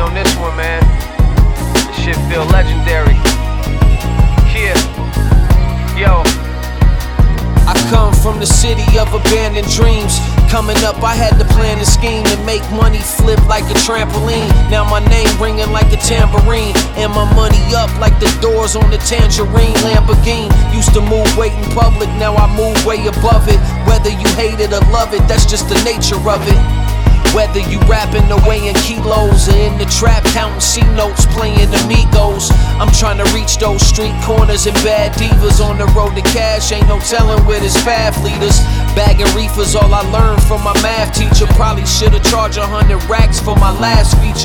on this one, man. This shit feel legendary. Yeah. Yo. I come from the city of abandoned dreams. Coming up, I had to plan a scheme to make money flip like a trampoline. Now my name ringing like a tambourine, and my money up like the doors on the Tangerine Lamborghini. Used to move weight in public, now I move way above it. Whether you hate it or love it, that's just the nature of it. Whether you rapping away in kilos or in the trap counting C-notes playing amigos, I'm trying to reach those street corners and bad divas. On the road to cash, ain't no telling where this path lead us. Bagging reefers, all I learned from my math teacher. Probably should've charged 100 racks for my last feature.